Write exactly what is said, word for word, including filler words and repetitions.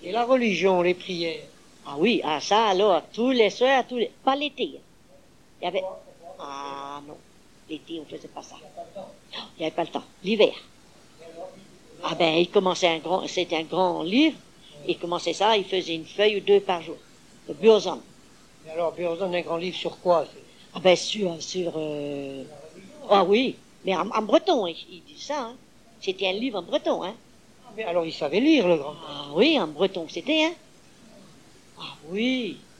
Et la religion, les prières? Ah oui, ah ça alors, tous les soirs, tous les... Pas l'été. Il y avait... Ah non, l'été on faisait pas ça. Il n'y avait pas le temps. L'hiver. Ah ben, il commençait un grand... C'était un grand livre. Il commençait ça, il faisait une feuille ou deux par jour. Le Burzon. Et alors, Burzon, un grand livre sur quoi? Ah ben, sur... sur euh... Ah oui, mais en, en breton, il, il dit ça, hein. C'était un livre en breton, hein. Ah, mais alors, il savait lire, le grand. Ah oui, en breton, c'était, hein. Ah oui.